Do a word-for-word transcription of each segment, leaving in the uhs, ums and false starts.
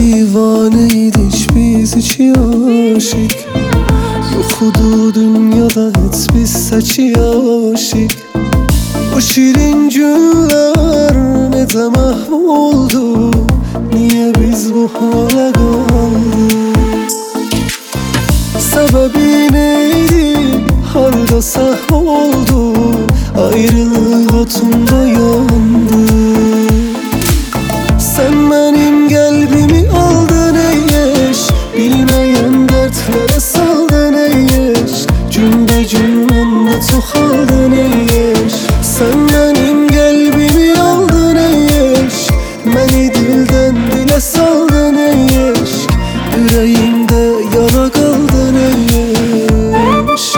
divaneydik biz iki aşık. Yoxudu dünyada heç biz səki aşık. O şirin günlər necə məhv oldu, niyə biz bu hala qaldık? Səbəbi neydi, harda səhv oldu, ayrılıq otunda yandı. Sen benim kalbimi aldın ey eş, bilmeyen dertlere saldın ey eş. Günde gün bende çoxaldın ey eş. Sen benim kalbimi aldın ey eş, beni dilden dile saldın ey eş. Yüreğimde yara kaldın ey eş.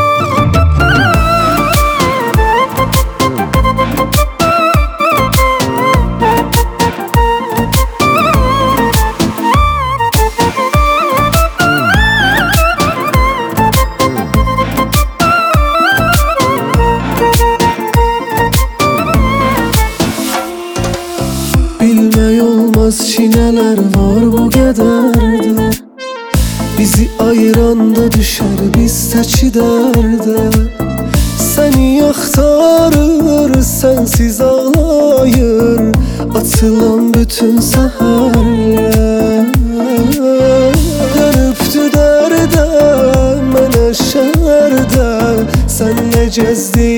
Bilmək olmaz ki nələr var bu qədərdə. Bizi ayıranda düşər biz təki dərdə. Səni axtarır, sənsiz ağlayır açılan bütün səhərlər. Dönübdü dərdə, mənə şərdə, sən nə gəzdin